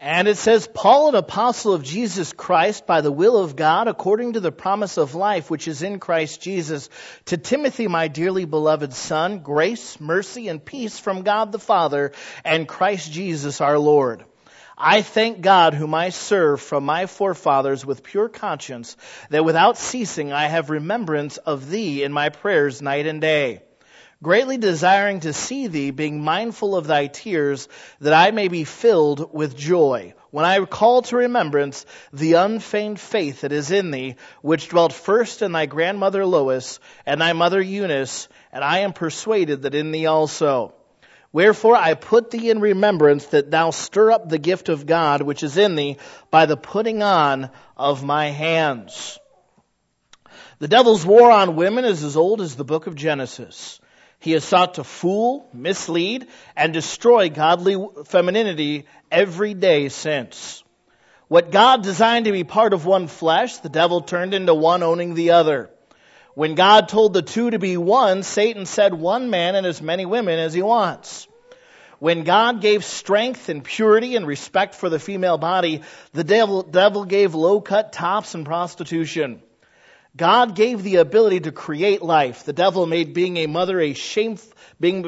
And it says, Paul, an apostle of Jesus Christ, by the will of God, according to the promise of life which is in Christ Jesus, to Timothy, my dearly beloved son, grace, mercy, and peace from God the Father and Christ Jesus our Lord. I thank God, whom I serve from my forefathers with pure conscience, that without ceasing I have remembrance of thee in my prayers night and day, greatly desiring to see thee, being mindful of thy tears, that I may be filled with joy, when I call to remembrance the unfeigned faith that is in thee, which dwelt first in thy grandmother Lois and thy mother Eunice, and I am persuaded that in thee also. Wherefore I put thee in remembrance that thou stir up the gift of God which is in thee by the putting on of my hands. The devil's war on women is as old as the book of Genesis. He has sought to fool, mislead, and destroy godly femininity every day since. What God designed to be part of one flesh, the devil turned into one owning the other. When God told the two to be one, Satan said one man and as many women as he wants. When God gave strength and purity and respect for the female body, the devil gave low-cut tops and prostitution. God gave the ability to create life. The devil made being a mother being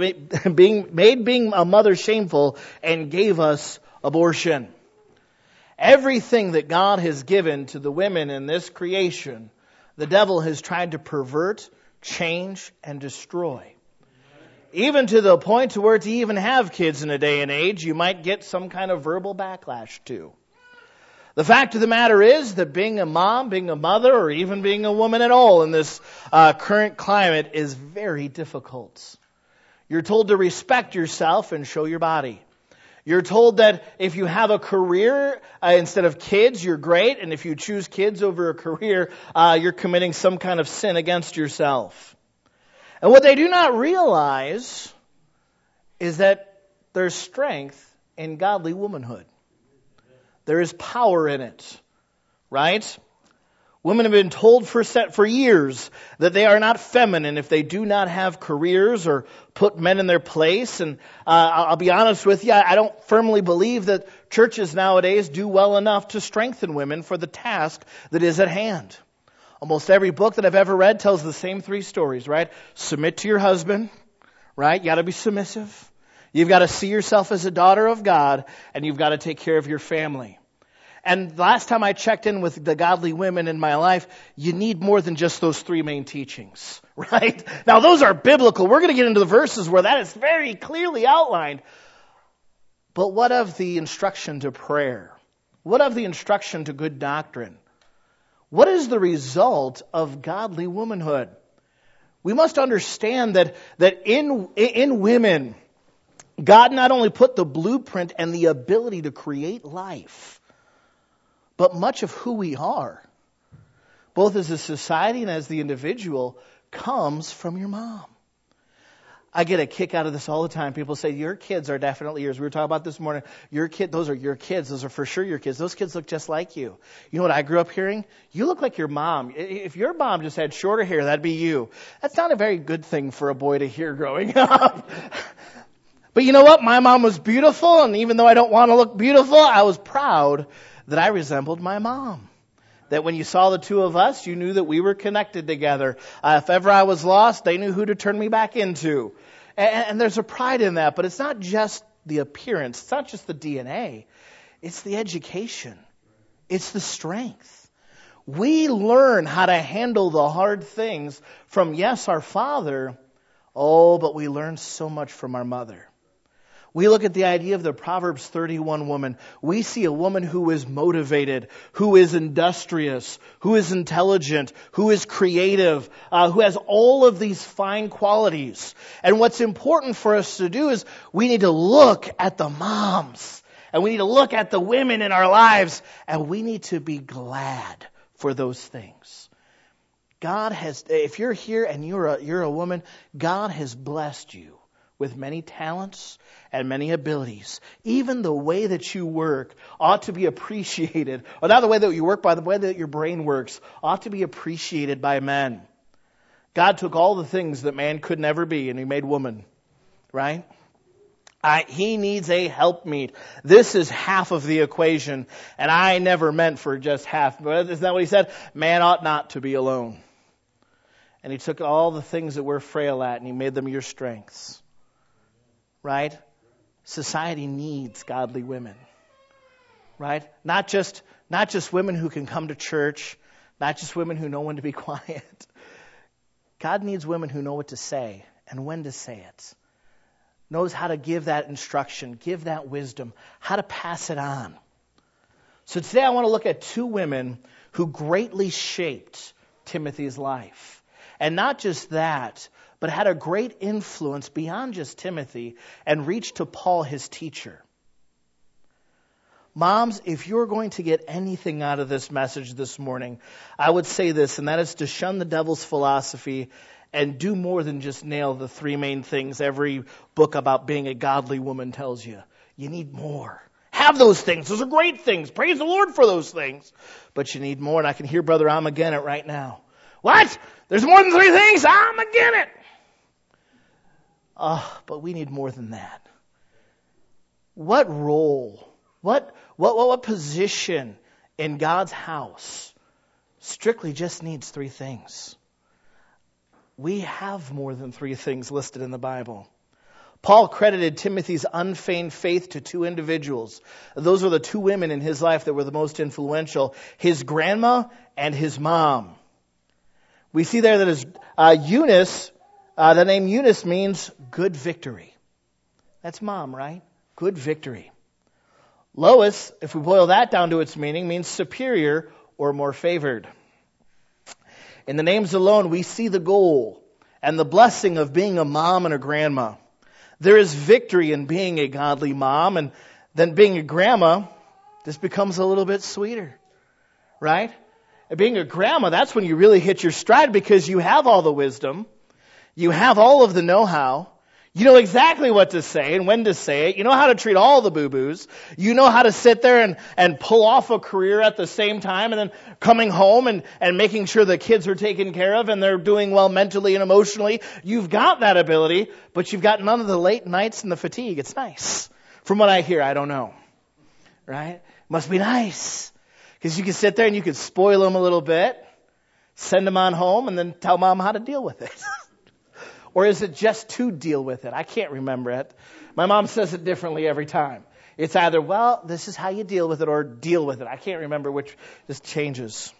a mother shameful, and gave us abortion. Everything that God has given to the women in this creation, the devil has tried to pervert, change, and destroy. Even to the point to where to even have kids in a day and age, you might get some kind of verbal backlash to. The fact of the matter is that being a mom, being a mother, or even being a woman at all in this current climate is very difficult. You're told to respect yourself and show your body. You're told that if you have a career instead of kids, you're great. And if you choose kids over a career, you're committing some kind of sin against yourself. And what they do not realize is that there's strength in godly womanhood. There is power in it, right? Women have been told for years that they are not feminine if they do not have careers or put men in their place. And I'll be honest with you, I don't firmly believe that churches nowadays do well enough to strengthen women for the task that is at hand. Almost every book that I've ever read tells the same three stories, right? Submit to your husband, right? You got to be submissive. You've got to see yourself as a daughter of God, and you've got to take care of your family. And the last time I checked in with the godly women in my life, you need more than just those three main teachings, right? Now, those are biblical. We're going to get into the verses where that is very clearly outlined. But what of the instruction to prayer? What of the instruction to good doctrine? What is the result of godly womanhood? We must understand that in women, God not only put the blueprint and the ability to create life, but much of who we are, both as a society and as the individual, comes from your mom. I get a kick out of this all the time. People say, your kids are definitely yours. We were talking about this morning. Those are your kids. Those are for sure your kids. Those kids look just like you. You know what I grew up hearing? You look like your mom. If your mom just had shorter hair, that'd be you. That's not a very good thing for a boy to hear growing up. But you know what? My mom was beautiful, and even though I don't want to look beautiful, I was proud that I resembled my mom. That when you saw the two of us, you knew that we were connected together. If ever I was lost, they knew who to turn me back into. And there's a pride in that, but it's not just the appearance. It's not just the DNA. It's the education. It's the strength. We learn how to handle the hard things from, yes, our father. Oh, but we learn so much from our mother. We look at the idea of the Proverbs 31 woman. We see a woman who is motivated, who is industrious, who is intelligent, who is creative, who has all of these fine qualities. And what's important for us to do is we need to look at the moms, and we need to look at the women in our lives, and we need to be glad for those things. God has, if you're here and you're a woman, God has blessed you with many talents and many abilities. Even the way that you work ought to be appreciated. Or not the way that you work, by the way that your brain works, ought to be appreciated by men. God took all the things that man could never be, and He made woman. Right? He needs a helpmeet. This is half of the equation, and I never meant for just half. But isn't that what he said? Man ought not to be alone. And he took all the things that we're frail at, and he made them your strengths. Right? Society needs godly women. Right? Not just women who can come to church, not just women who know when to be quiet. God needs women who know what to say and when to say it. Knows how to give that instruction, give that wisdom, how to pass it on. So today I want to look at two women who greatly shaped Timothy's life. And not just that, but had a great influence beyond just Timothy and reached to Paul, his teacher. Moms, if you're going to get anything out of this message this morning, I would say this, and that is to shun the devil's philosophy and do more than just nail the three main things every book about being a godly woman tells you. You need more. Have those things. Those are great things. Praise the Lord for those things. But you need more, and I can hear Brother I'm again it right now. What? There's more than three things? I'm again it. But we need more than that. What role, what position in God's house strictly just needs three things? We have more than three things listed in the Bible. Paul credited Timothy's unfeigned faith to two individuals. Those were the two women in his life that were the most influential, his grandma and his mom. We see there that Eunice, the name Eunice means good victory. That's mom, right? Good victory. Lois, if we boil that down to its meaning, means superior or more favored. In the names alone, we see the goal and the blessing of being a mom and a grandma. There is victory in being a godly mom, and then being a grandma, this becomes a little bit sweeter, right? And being a grandma, that's when you really hit your stride because you have all the wisdom. You have all of the know-how. You know exactly what to say and when to say it. You know how to treat all the boo-boos. You know how to sit there and pull off a career at the same time and then coming home and making sure the kids are taken care of and they're doing well mentally and emotionally. You've got that ability, but you've got none of the late nights and the fatigue. It's nice. From what I hear, I don't know. Right? Must be nice. Because you can sit there and you can spoil them a little bit, send them on home, and then tell mom how to deal with it. Or is it just to deal with it? I can't remember it. My mom says it differently every time. It's either, well, this is how you deal with it, or deal with it. I can't remember which. This changes.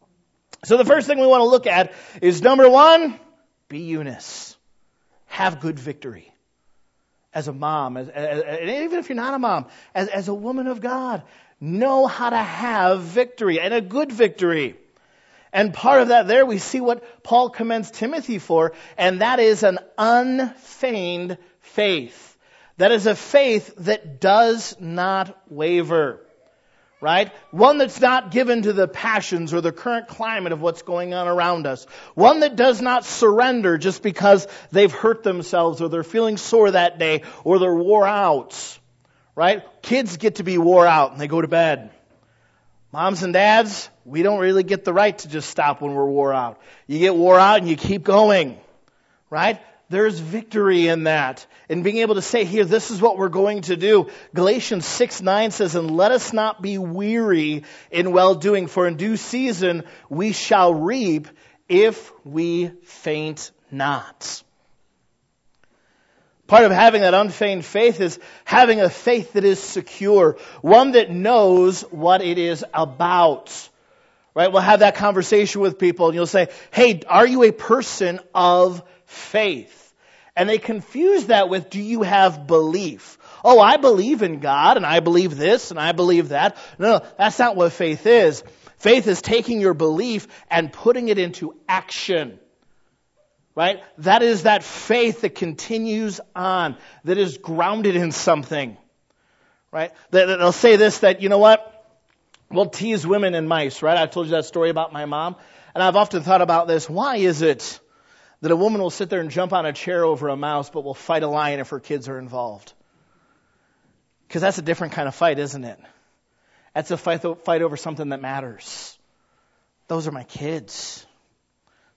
So the first thing we want to look at is, number one, be Eunice. Have good victory. As a mom, and even if you're not a mom, as a woman of God, know how to have victory, and a good victory. And part of that there, we see what Paul commends Timothy for, and that is an unfeigned faith. That is a faith that does not waver. Right? One that's not given to the passions or the current climate of what's going on around us. One that does not surrender just because they've hurt themselves or they're feeling sore that day or they're wore out. Right? Kids get to be wore out and they go to bed. Moms and dads, we don't really get the right to just stop when we're wore out. You get wore out and you keep going. Right? There's victory in that. In being able to say, here, this is what we're going to do. Galatians 6:9 says, and let us not be weary in well-doing, for in due season we shall reap if we faint not. Part of having that unfeigned faith is having a faith that is secure. One that knows what it is about. Right? We'll have that conversation with people and you'll say, hey, are you a person of faith? And they confuse that with, do you have belief? Oh, I believe in God, and I believe this, and I believe that. No, that's not what faith is. Faith is taking your belief and putting it into action. Right? That is that faith that continues on, that is grounded in something. Right? They'll say this, that, you know what? We'll tease women and mice, right? I told you that story about my mom. And I've often thought about this. Why is it that a woman will sit there and jump on a chair over a mouse, but will fight a lion if her kids are involved? Because that's a different kind of fight, isn't it? That's a fight over something that matters. Those are my kids.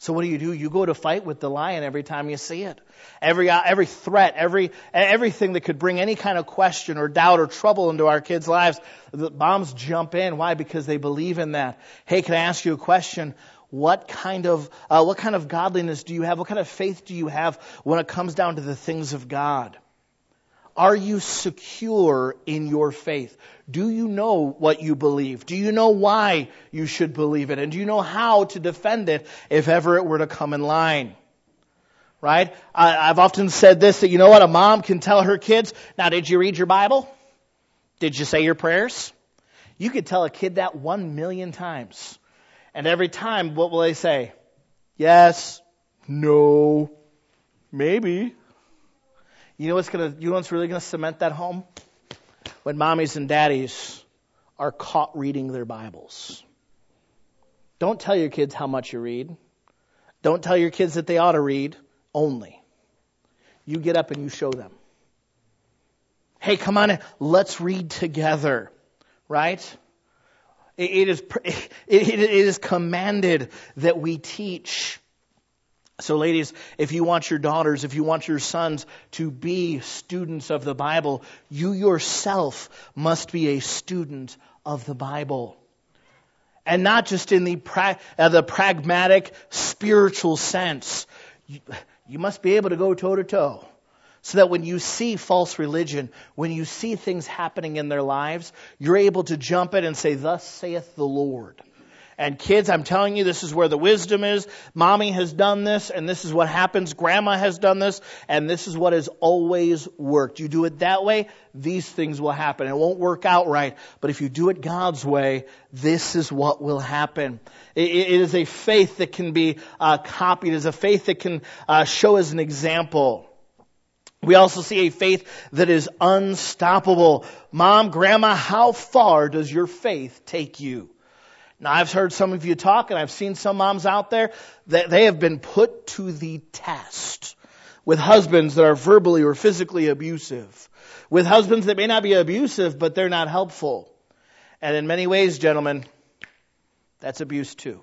So what do? You go to fight with the lion every time you see it. Every threat, everything that could bring any kind of question or doubt or trouble into our kids' lives, the moms jump in. Why? Because they believe in that. Hey, can I ask you a question? What kind of godliness do you have? What kind of faith do you have when it comes down to the things of God? Are you secure in your faith? Do you know what you believe? Do you know why you should believe it? And do you know how to defend it if ever it were to come in line? Right? I've often said this, that you know what? A mom can tell her kids, now did you read your Bible? Did you say your prayers? You could tell a kid that 1,000,000 times. And every time, what will they say? Yes, no, maybe. You know what's really gonna cement that home? When mommies and daddies are caught reading their Bibles. Don't tell your kids how much you read. Don't tell your kids that they ought to read. Only. You get up and you show them. Hey, come on in. Let's read together. Right? It is commanded that we teach. So ladies, if you want your daughters, if you want your sons to be students of the Bible, you yourself must be a student of the Bible. And not just in the pragmatic, spiritual sense. You must be able to go toe to toe. So that when you see false religion, when you see things happening in their lives, you're able to jump in and say, "Thus saith the Lord." And kids, I'm telling you, this is where the wisdom is. Mommy has done this, and this is what happens. Grandma has done this, and this is what has always worked. You do it that way, these things will happen. It won't work out right, but if you do it God's way, this is what will happen. It is a faith that can be copied. It is a faith that can show as an example. We also see a faith that is unstoppable. Mom, Grandma, how far does your faith take you? Now, I've heard some of you talk, and I've seen some moms out there that they have been put to the test with husbands that are verbally or physically abusive, with husbands that may not be abusive, but they're not helpful. And in many ways, gentlemen, that's abuse too.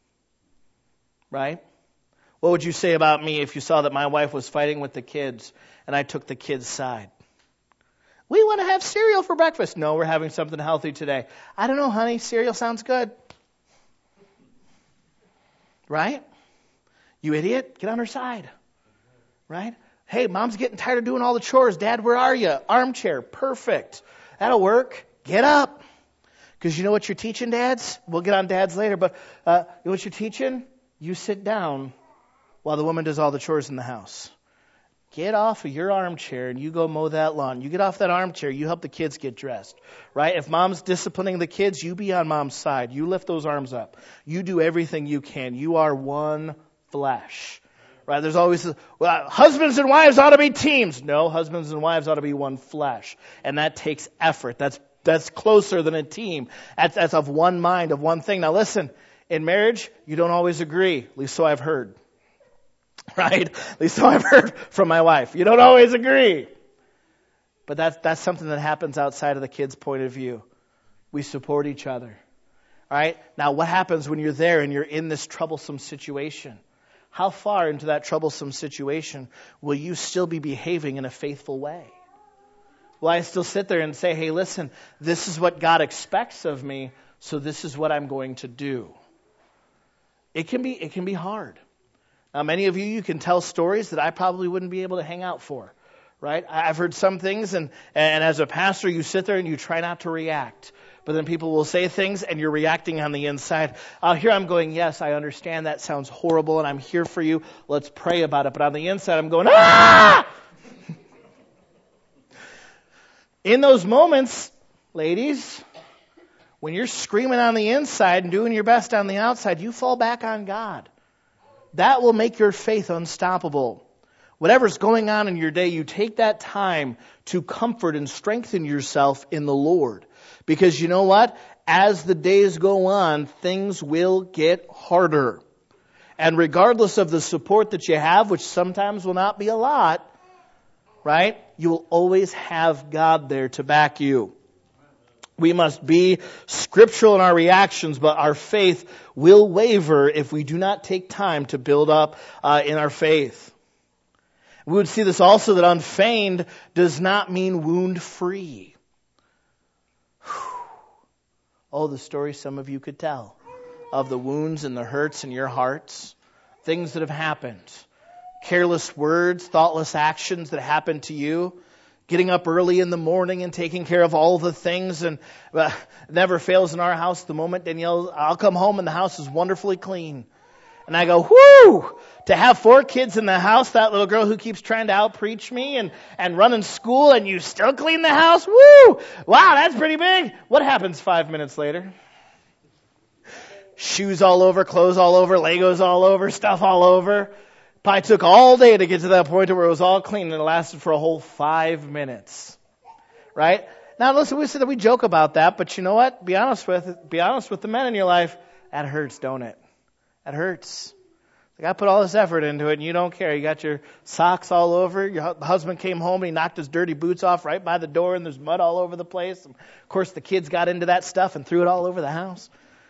Right? What would you say about me if you saw that my wife was fighting with the kids and I took the kids' side? We want to have cereal for breakfast. No, we're having something healthy today. I don't know, honey. Cereal sounds good. Right? You idiot. Get on her side. Right? Hey, Mom's getting tired of doing all the chores. Dad, where are you? Armchair. Perfect. That'll work. Get up. Because you know what you're teaching, dads? We'll get on dads later, but you know what you're teaching? You sit down while the woman does all the chores in the house. Get off of your armchair and you go mow that lawn. You get off that armchair, you help the kids get dressed. Right? If mom's disciplining the kids, you be on mom's side. You lift those arms up. You do everything you can. You are one flesh. Right? There's always, husbands and wives ought to be teams. No, husbands and wives ought to be one flesh. And that takes effort. That's closer than a team. That's of one mind, of one thing. Now listen, in marriage, you don't always agree. At least so I've heard. Right? At least so I've heard from my wife. You don't always agree. But that's something that happens outside of the kid's point of view. We support each other. All right? Now, what happens when you're there and you're in this troublesome situation? How far into that troublesome situation will you still be behaving in a faithful way? Will I still sit there and say, hey, listen, this is what God expects of me, so this is what I'm going to do? It can be hard. Now, many of you can tell stories that I probably wouldn't be able to hang out for, right? I've heard some things, and as a pastor, you sit there and you try not to react. But then people will say things, and you're reacting on the inside. Here I'm going, yes, I understand that sounds horrible, and I'm here for you. Let's pray about it. But on the inside, I'm going, ah! In those moments, ladies, when you're screaming on the inside and doing your best on the outside, you fall back on God. That will make your faith unstoppable. Whatever's going on in your day, you take that time to comfort and strengthen yourself in the Lord. Because you know what? As the days go on, things will get harder. And regardless of the support that you have, which sometimes will not be a lot, right? You will always have God there to back you. We must be scriptural in our reactions, but our faith will waver if we do not take time to build up in our faith. We would see this also, that unfeigned does not mean wound-free. Oh, the story some of you could tell of the wounds and the hurts in your hearts, things that have happened, careless words, thoughtless actions that happened to you, getting up early in the morning and taking care of all the things. And it never fails in our house, the moment Danielle, I'll come home and the house is wonderfully clean. And I go, whoo! To have 4 kids in the house, that little girl who keeps trying to out-preach me and running school, and you still clean the house? Woo! Wow, that's pretty big. What happens 5 minutes later? Shoes all over, clothes all over, Legos all over, stuff all over. Probably took all day to get to that point where it was all clean, and it lasted for a whole 5 minutes. Right? Now listen, we joke about that, but you know what? Be honest with the men in your life. That hurts, don't it? That hurts. Like, I put all this effort into it and you don't care. You got your socks all over. Your husband came home and he knocked his dirty boots off right by the door and there's mud all over the place. And of course the kids got into that stuff and threw it all over the house.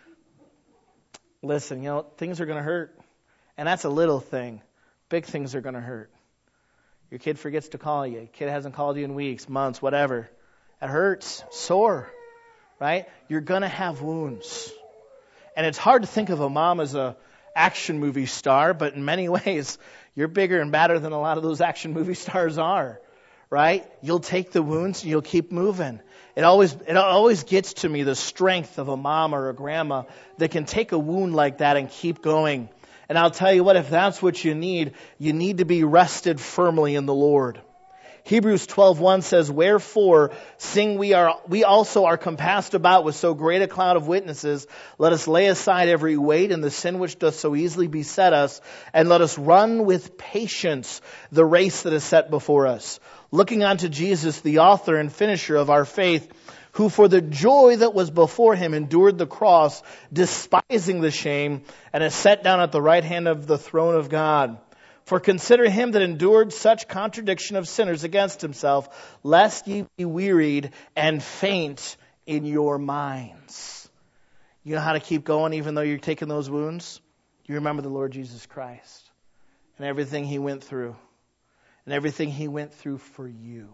Listen, things are going to hurt. And that's a little thing. Big things are going to hurt. Your kid forgets to call you. Your kid hasn't called you in weeks, months, whatever. It hurts. Sore. Right? You're going to have wounds. And it's hard to think of a mom as a action movie star, but in many ways, you're bigger and badder than a lot of those action movie stars are, right? You'll take the wounds and you'll keep moving. It always gets to me, the strength of a mom or a grandma that can take a wound like that and keep going. And I'll tell you what, if that's what you need to be rested firmly in the Lord. Hebrews 12:1 says, "Wherefore, seeing we also are compassed about with so great a cloud of witnesses, let us lay aside every weight and the sin which doth so easily beset us, and let us run with patience the race that is set before us, looking unto Jesus, the author and finisher of our faith, who for the joy that was before him endured the cross, despising the shame, and is set down at the right hand of the throne of God. For consider him that endured such contradiction of sinners against himself, lest ye be wearied and faint in your minds." You know how to keep going even though you're taking those wounds? You remember the Lord Jesus Christ and everything he went through. And everything he went through for you.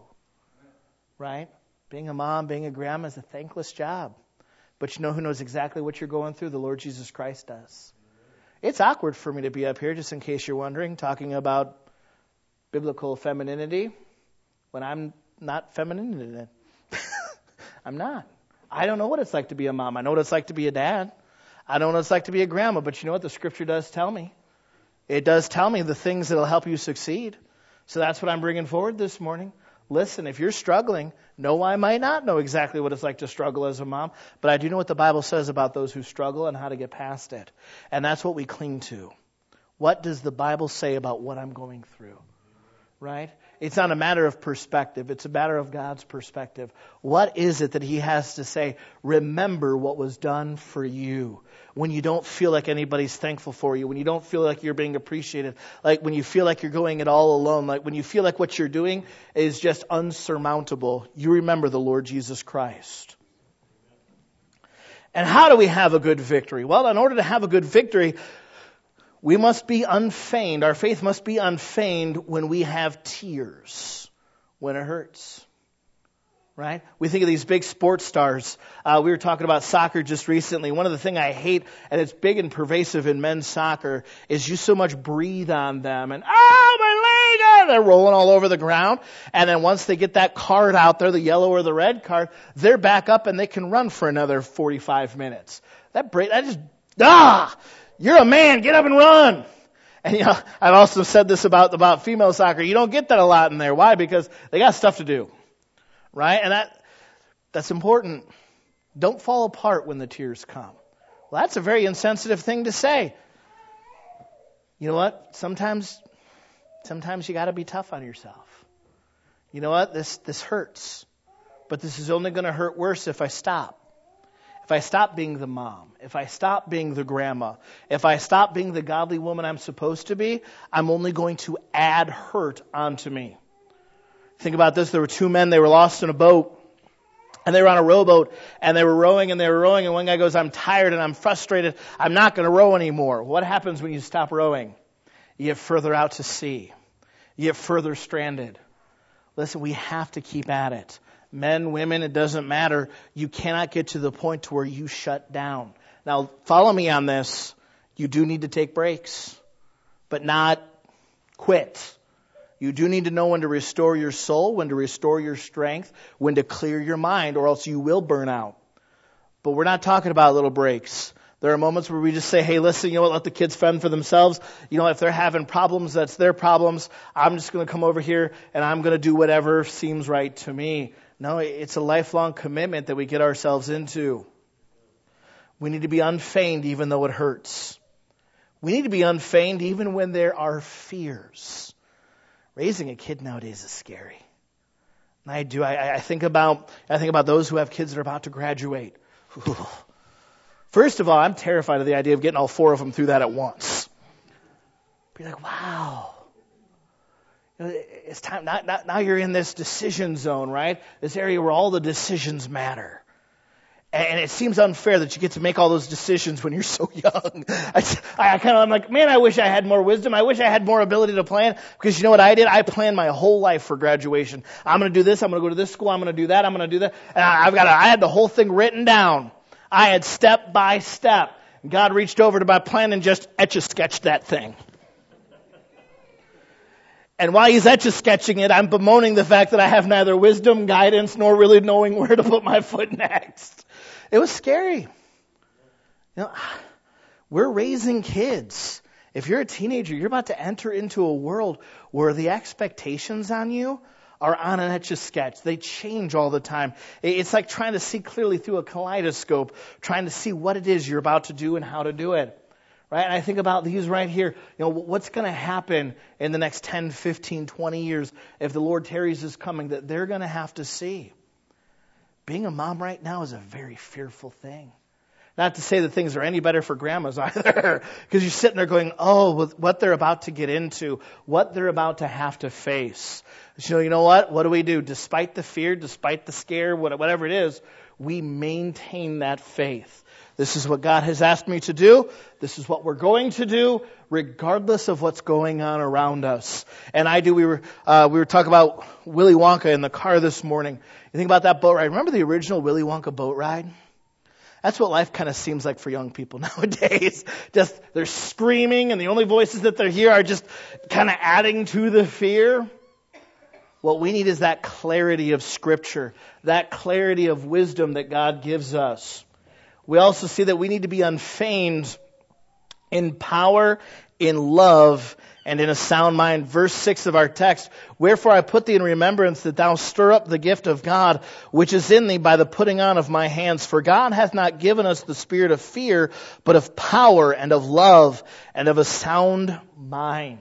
Right? Being a mom, being a grandma is a thankless job. But you know who knows exactly what you're going through? The Lord Jesus Christ does. It's awkward for me to be up here, just in case you're wondering, talking about biblical femininity when I'm not feminine in it. I'm not. I don't know what it's like to be a mom. I know what it's like to be a dad. I know what it's like to be a grandma. But you know what the Scripture does tell me? It does tell me the things that will help you succeed. So that's what I'm bringing forward this morning. Listen, if you're struggling, no, I might not know exactly what it's like to struggle as a mom, but I do know what the Bible says about those who struggle and how to get past it. And that's what we cling to. What does the Bible say about what I'm going through? Right? It's not a matter of perspective. It's a matter of God's perspective. What is it that he has to say? Remember what was done for you. When you don't feel like anybody's thankful for you, when you don't feel like you're being appreciated, like when you feel like you're going it all alone, like when you feel like what you're doing is just unsurmountable, you remember the Lord Jesus Christ. And how do we have a good victory? Well, in order to have a good victory, we must be unfeigned. Our faith must be unfeigned when we have tears, when it hurts. Right? We think of these big sports stars. We were talking about soccer just recently. One of the things I hate, and it's big and pervasive in men's soccer, is you so much breathe on them. And, oh, my leg! They're rolling all over the ground. And then once they get that card out there, the yellow or the red card, they're back up and they can run for another 45 minutes. You're a man, get up and run. And I've also said this about female soccer. You don't get that a lot in there. Why? Because they got stuff to do. Right? And that's important. Don't fall apart when the tears come. Well, that's a very insensitive thing to say. You know what? Sometimes you got to be tough on yourself. You know what? This hurts. But this is only going to hurt worse if I stop. If I stop being the mom, if I stop being the grandma, if I stop being the godly woman I'm supposed to be, I'm only going to add hurt onto me. Think about this. There were 2 men. They were lost in a boat. And they were on a rowboat, and they were rowing, and one guy goes, I'm tired and I'm frustrated. I'm not going to row anymore. What happens when you stop rowing? You get further out to sea. You get further stranded. Listen, we have to keep at it. Men, women, it doesn't matter. You cannot get to the point to where you shut down. Now, follow me on this. You do need to take breaks, but not quit. You do need to know when to restore your soul, when to restore your strength, when to clear your mind, or else you will burn out. But we're not talking about little breaks. There are moments where we just say, hey, listen, you know what, let the kids fend for themselves. You know, if they're having problems, that's their problems. I'm just going to come over here and I'm going to do whatever seems right to me. No, it's a lifelong commitment that we get ourselves into. We need to be unfeigned even though it hurts. We need to be unfeigned even when there are fears. Raising a kid nowadays is scary. And I think about those who have kids that are about to graduate. First of all, I'm terrified of the idea of getting all 4 of them through that at once. Be like, wow. It's time. Now you're in this decision zone, right? This area where all the decisions matter. And it seems unfair that you get to make all those decisions when you're so young. I'm like, man, I wish I had more wisdom. I wish I had more ability to plan. Because you know what I did? I planned my whole life for graduation. I'm going to do this. I'm going to go to this school. I'm going to do that. I'm going to do that. And I had the whole thing written down. I had step by step. God reached over to my plan and just etch-a-sketched that thing. And while he's etch-a-sketching it, I'm bemoaning the fact that I have neither wisdom, guidance, nor really knowing where to put my foot next. It was scary. You know, we're raising kids. If you're a teenager, you're about to enter into a world where the expectations on you are on an etch-a-sketch. They change all the time. It's like trying to see clearly through a kaleidoscope, trying to see what it is you're about to do and how to do it. Right? And I think about these right here. You know, what's going to happen in the next 10, 15, 20 years if the Lord tarries is coming that they're going to have to see. Being a mom right now is a very fearful thing. Not to say that things are any better for grandmas either, because you're sitting there going, oh, what they're about to get into, what they're about to have to face. So you know what? What do? Despite the fear, despite the scare, whatever it is, we maintain that faith. This is what God has asked me to do. This is what we're going to do, regardless of what's going on around us. And we were talking about Willy Wonka in the car this morning. You think about that boat ride. Remember the original Willy Wonka boat ride? That's what life kind of seems like for young people nowadays. Just they're screaming, and the only voices that they hear are just kind of adding to the fear. What we need is that clarity of Scripture, that clarity of wisdom that God gives us. We also see that we need to be unfeigned in power, in love, and in a sound mind. Verse 6 of our text, wherefore I put thee in remembrance that thou stir up the gift of God, which is in thee by the putting on of my hands. For God hath not given us the spirit of fear, but of power and of love and of a sound mind.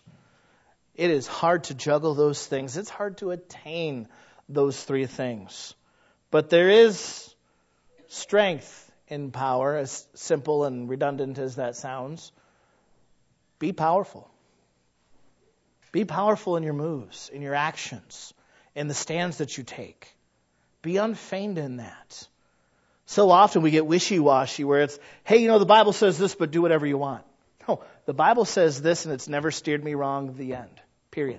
It is hard to juggle those things. It's hard to attain those 3 things. But there is strength in power, as simple and redundant as that sounds. Be powerful. Be powerful in your moves, in your actions, in the stands that you take. Be unfeigned in that. So often we get wishy-washy where it's, hey, you know, the Bible says this, but do whatever you want. No, the Bible says this and it's never steered me wrong, the end. Period.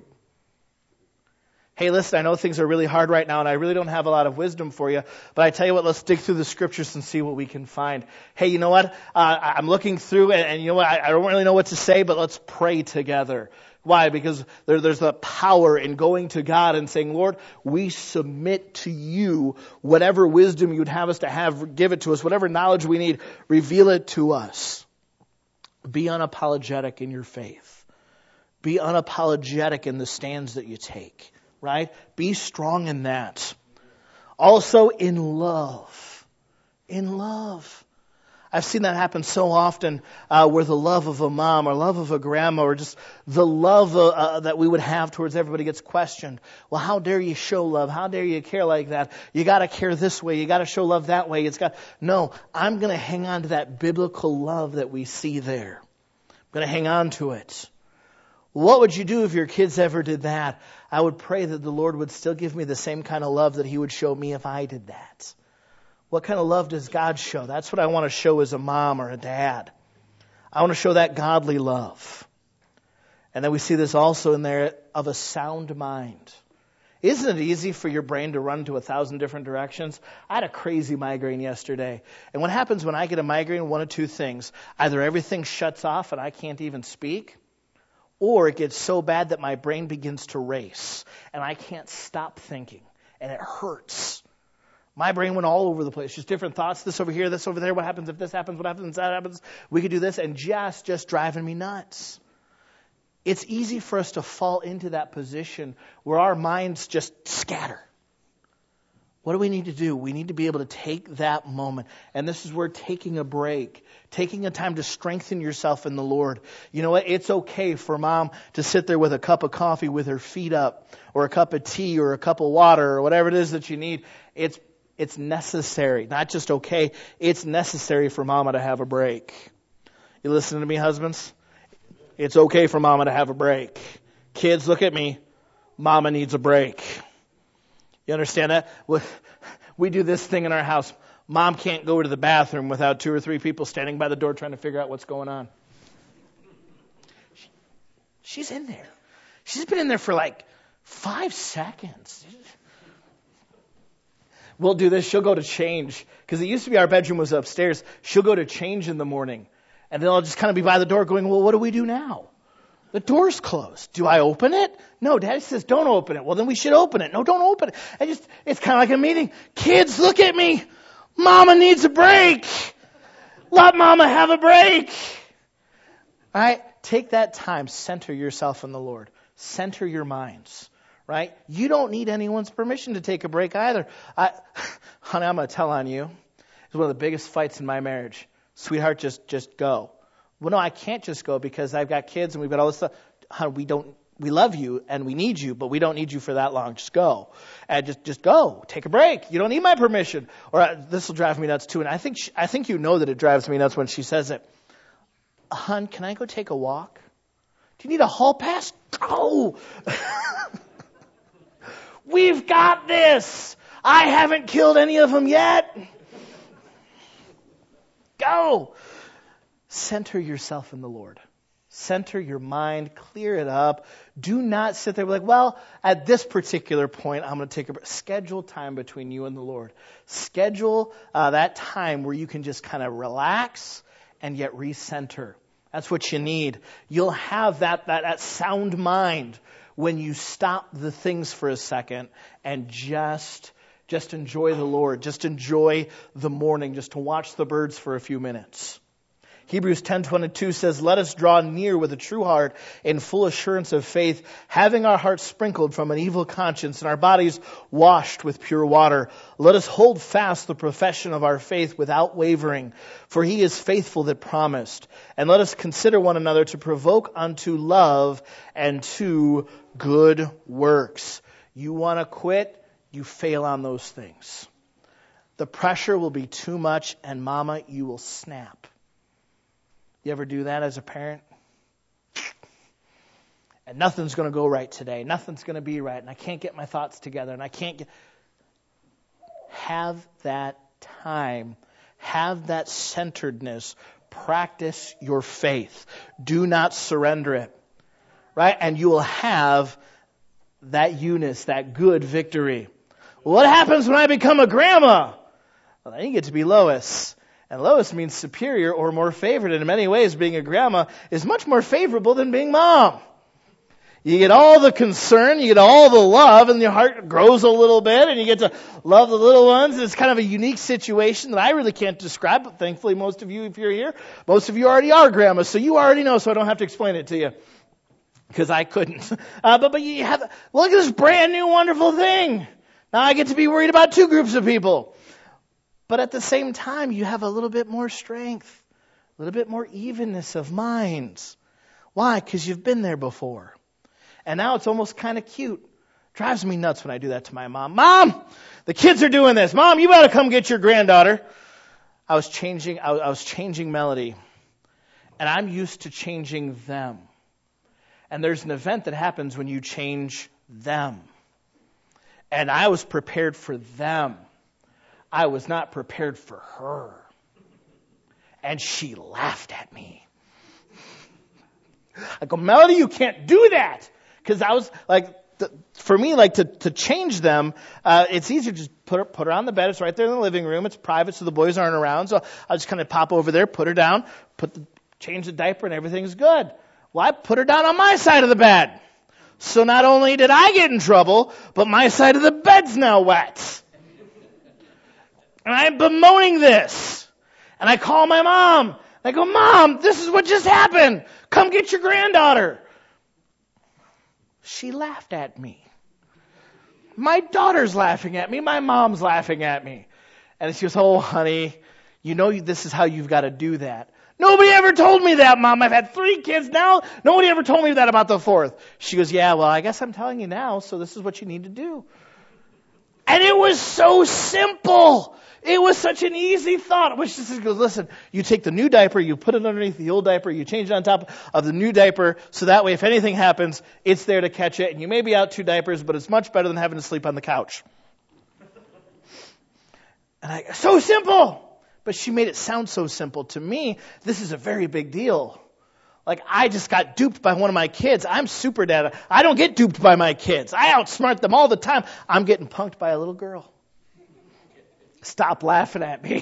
Hey, listen, I know things are really hard right now and I really don't have a lot of wisdom for you, but I tell you what, let's dig through the Scriptures and see what we can find. Hey, you know what? I'm looking through and you know what? I don't really know what to say, but let's pray together. Why? Because there's the power in going to God and saying, Lord, we submit to you whatever wisdom you'd have us to have, give it to us. Whatever knowledge we need, reveal it to us. Be unapologetic in your faith. Be unapologetic in the stands that you take. Right? Be strong in that. Also in love. In love. I've seen that happen so often where the love of a mom or love of a grandma or just the love that we would have towards everybody gets questioned. Well, how dare you show love? How dare you care like that? You got to care this way. You got to show love that way. No, I'm going to hang on to that biblical love that we see there. I'm going to hang on to it. What would you do if your kids ever did that? I would pray that the Lord would still give me the same kind of love that He would show me if I did that. What kind of love does God show? That's what I want to show as a mom or a dad. I want to show that godly love. And then we see this also in there of a sound mind. Isn't it easy for your brain to run to 1,000 different directions? I had a crazy migraine yesterday. And what happens when I get a migraine? One of two things. Either everything shuts off and I can't even speak, or it gets so bad that my brain begins to race and I can't stop thinking. And it hurts. My brain went all over the place. Just different thoughts. This over here, this over there. What happens if this happens? What happens if that happens? We could do this. And just driving me nuts. It's easy for us to fall into that position where our minds just scatter. What do we need to do? We need to be able to take that moment. And this is where taking a break, taking a time to strengthen yourself in the Lord. You know what? It's okay for mom to sit there with a cup of coffee with her feet up, or a cup of tea, or a cup of water, or whatever it is that you need. It's necessary. Not just okay. It's necessary for mama to have a break. You listening to me, husbands? It's okay for mama to have a break. Kids, look at me. Mama needs a break. You understand that? We do this thing in our house. Mom can't go to the bathroom without 2 or 3 people standing by the door trying to figure out what's going on. She's in there. She's been in there for like 5 seconds. We'll do this. She'll go to change. Because it used to be our bedroom was upstairs. She'll go to change in the morning. And then I'll just kind of be by the door going, well, what do we do now? The door's closed. Do I open it? No, Daddy says don't open it. Well, then we should open it. No, don't open it. It's kind of like a meeting. Kids, look at me. Mama needs a break. Let Mama have a break. All right? Take that time. Center yourself in the Lord. Center your minds. Right? You don't need anyone's permission to take a break either. Honey, I'm going to tell on you. It's one of the biggest fights in my marriage. Sweetheart, just go. Well, no, I can't just go because I've got kids and we've got all this stuff. Honey, we love you and we need you, but we don't need you for that long. Just go. And just go. Take a break. You don't need my permission. Or this will drive me nuts too. And I think you know that it drives me nuts when she says it. Hon, can I go take a walk? Do you need a hall pass? Go. We've got this. I haven't killed any of them yet. Go. Center yourself in the Lord. Center your mind. Clear it up. Do not sit there like, well, at this particular point, I'm going to take a break. Schedule time between you and the Lord. Schedule that time where you can just kind of relax and yet recenter. That's what you need. You'll have that sound mind when you stop the things for a second and just enjoy the Lord. Just enjoy the morning. Just to watch the birds for a few minutes. Hebrews 10:22 says, let us draw near with a true heart in full assurance of faith, having our hearts sprinkled from an evil conscience and our bodies washed with pure water. Let us hold fast the profession of our faith without wavering, for He is faithful that promised. And let us consider one another to provoke unto love and to good works. You want to quit? You fail on those things. The pressure will be too much, and mama, you will snap. You ever do that as a parent? And nothing's going to go right today. Nothing's going to be right. And I can't get my thoughts together. And I can't get... Have that time. Have that centeredness. Practice your faith. Do not surrender it. Right? And you will have that eunice, that good victory. What happens when I become a grandma? Well, then you get to be Lois. And Lois means superior or more favored. And in many ways, being a grandma is much more favorable than being mom. You get all the concern, you get all the love, and your heart grows a little bit, and you get to love the little ones. It's kind of a unique situation that I really can't describe, but thankfully most of you, if you're here, most of you already are grandmas, so you already know, so I don't have to explain it to you. Because I couldn't. But you have, look at this brand new wonderful thing. Now I get to be worried about 2 groups of people. But at the same time, you have a little bit more strength, a little bit more evenness of minds. Why? Because you've been there before. And now it's almost kind of cute. Drives me nuts when I do that to my mom. Mom, the kids are doing this. Mom, you better come get your granddaughter. I was changing Melody. And I'm used to changing them. And there's an event that happens when you change them. And I was prepared for them. I was not prepared for her. And she laughed at me. I go, Melody, you can't do that. Because I was like, for me, like to change them, it's easier to just put her on the bed. It's right there in the living room. It's private, so the boys aren't around. So I'll just kind of pop over there, put her down, change the diaper, and everything's good. Well, I put her down on my side of the bed. So not only did I get in trouble, but my side of the bed's now wet. And I'm bemoaning this. And I call my mom. I go, Mom, this is what just happened. Come get your granddaughter. She laughed at me. My daughter's laughing at me. My mom's laughing at me. And she goes, oh, honey, you know this is how you've got to do that. Nobody ever told me that, Mom. I've had 3 kids now. Nobody ever told me that about the 4th. She goes, yeah, well, I guess I'm telling you now, so this is what you need to do. And it was so simple. It was such an easy thought. Which just goes, listen, you take the new diaper, you put it underneath the old diaper, you change it on top of the new diaper, so that way if anything happens, it's there to catch it. And you may be out 2 diapers, but it's much better than having to sleep on the couch. And so simple. But she made it sound so simple. To me, this is a very big deal. Like, I just got duped by one of my kids. I'm super dad. I don't get duped by my kids. I outsmart them all the time. I'm getting punked by a little girl. Stop laughing at me.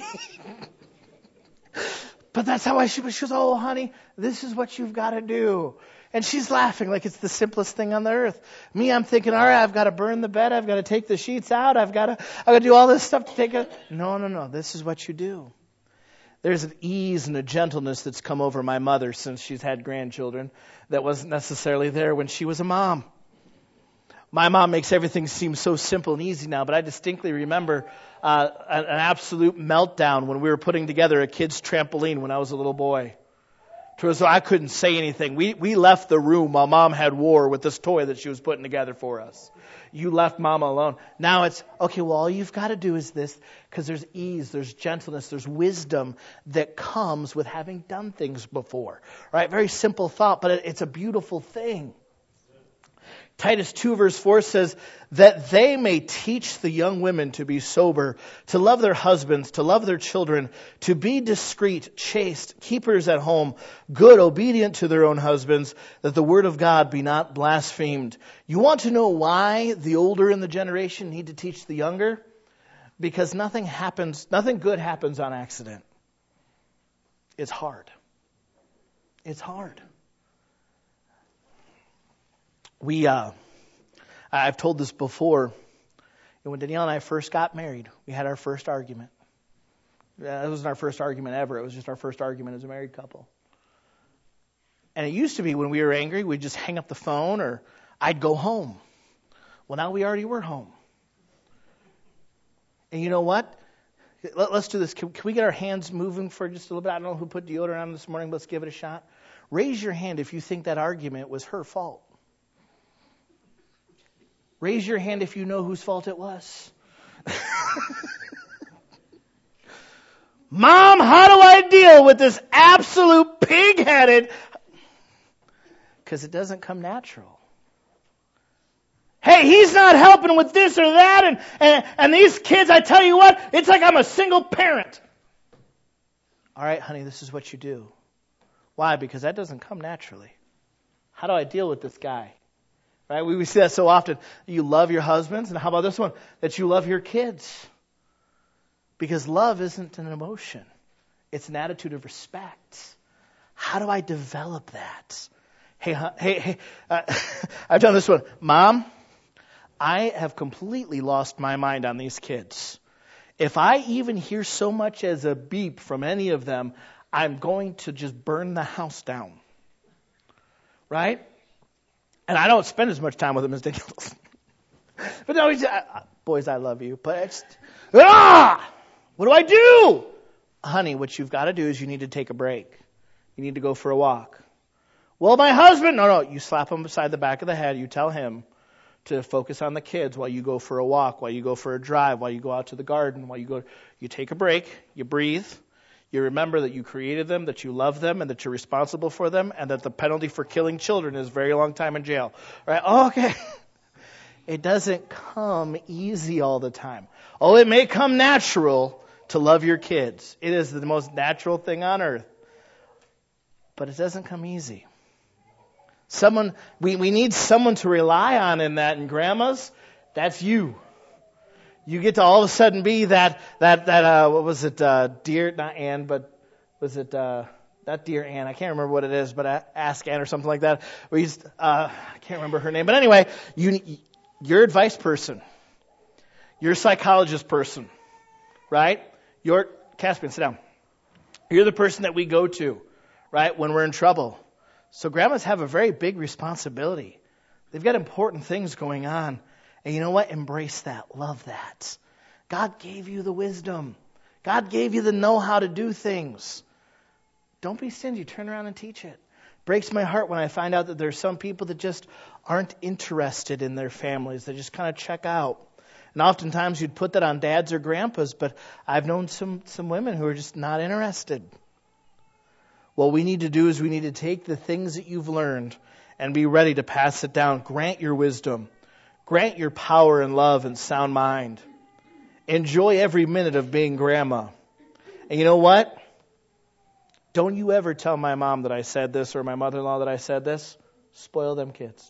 But that's how she goes, oh, honey, this is what you've got to do. And she's laughing like it's the simplest thing on the earth. Me, I'm thinking, all right, I've got to burn the bed. I've got to take the sheets out. I've got to do all this stuff to take it. No. This is what you do. There's an ease and a gentleness that's come over my mother since she's had grandchildren that wasn't necessarily there when she was a mom. My mom makes everything seem so simple and easy now, but I distinctly remember an absolute meltdown when we were putting together a kid's trampoline when I was a little boy. So I couldn't say anything. We left the room while Mom had war with this toy that she was putting together for us. You left Mama alone. Now it's, okay, well, all you've got to do is this, because there's ease, there's gentleness, there's wisdom that comes with having done things before. Right? Very simple thought, but it's a beautiful thing. Titus 2 verse 4 says that they may teach the young women to be sober, to love their husbands, to love their children, to be discreet, chaste, keepers at home, good, obedient to their own husbands, that the word of God be not blasphemed. You want to know why the older in the generation need to teach the younger? Because nothing good happens on accident. It's hard. It's hard. I've told this before. When Danielle and I first got married, we had our first argument. It wasn't our first argument ever. It was just our first argument as a married couple. And it used to be when we were angry, we'd just hang up the phone or I'd go home. Well, now we already were home. And you know what? Let's do this. Can we get our hands moving for just a little bit? I don't know who put deodorant on this morning, but let's give it a shot. Raise your hand if you think that argument was her fault. Raise your hand if you know whose fault it was. Mom, how do I deal with this absolute pig-headed? Because it doesn't come natural. Hey, he's not helping with this or that, and these kids, I tell you what, it's like I'm a single parent. All right, honey, this is what you do. Why? Because that doesn't come naturally. How do I deal with this guy? Right? We see that so often. You love your husbands, and how about this one? That you love your kids. Because love isn't an emotion. It's an attitude of respect. How do I develop that? Hey, I've done this one. Mom, I have completely lost my mind on these kids. If I even hear so much as a beep from any of them, I'm going to just burn the house down. Right? And I don't spend as much time with them as Daniel does. But no, boys, I love you. But it's, what do I do? Honey, what you've got to do is you need to take a break. You need to go for a walk. Well, my husband, no, you slap him beside the back of the head. You tell him to focus on the kids while you go for a walk, while you go for a drive, while you go out to the garden, you take a break, you breathe, You remember that you created them, that you love them, and that you're responsible for them, and that the penalty for killing children is a very long time in jail. Right? Oh, okay. It doesn't come easy all the time. Oh, it may come natural to love your kids. It is the most natural thing on earth. But it doesn't come easy. We need someone to rely on in that, and grandmas, that's you. You get to all of a sudden be that what was it, dear, not Ann, but was it, not dear Ann, I can't remember what it is, but Ask Ann or something like that. I can't remember her name, but anyway, you're advice person. You're a psychologist person, right? Caspian, sit down. You're the person that we go to, right, when we're in trouble. So grandmas have a very big responsibility. They've got important things going on. And you know what? Embrace that. Love that. God gave you the wisdom. God gave you the know-how to do things. Don't be stingy. Turn around and teach it. Breaks my heart when I find out that there's some people that just aren't interested in their families. They just kind of check out. And oftentimes you'd put that on dads or grandpas, but I've known some women who are just not interested. What we need to do is we need to take the things that you've learned and be ready to pass it down. Grant your wisdom. Grant your power and love and sound mind. Enjoy every minute of being grandma. And you know what? Don't you ever tell my mom that I said this or my mother-in-law that I said this. Spoil them kids.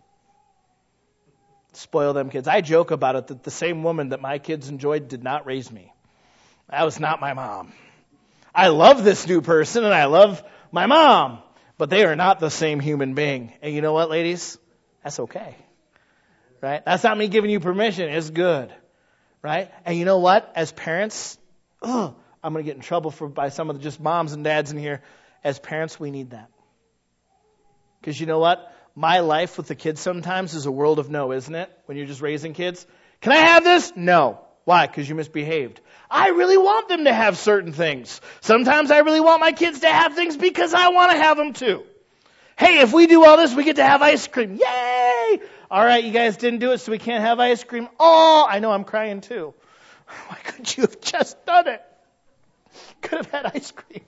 Spoil them kids. I joke about it that the same woman that my kids enjoyed did not raise me. That was not my mom. I love this new person and I love my mom, but they are not the same human being. And you know what, ladies? That's okay. Right? That's not me giving you permission. It's good. Right? And you know what? As parents, I'm going to get in trouble by some of the just moms and dads in here. As parents, we need that. Because you know what? My life with the kids sometimes is a world of no, isn't it? When you're just raising kids. Can I have this? No. Why? Because you misbehaved. I really want them to have certain things. Sometimes I really want my kids to have things because I want to have them too. Hey, if we do all this, we get to have ice cream. Yay! All right, you guys didn't do it, so we can't have ice cream. Oh, I know, I'm crying too. Why couldn't you have just done it? Could have had ice cream.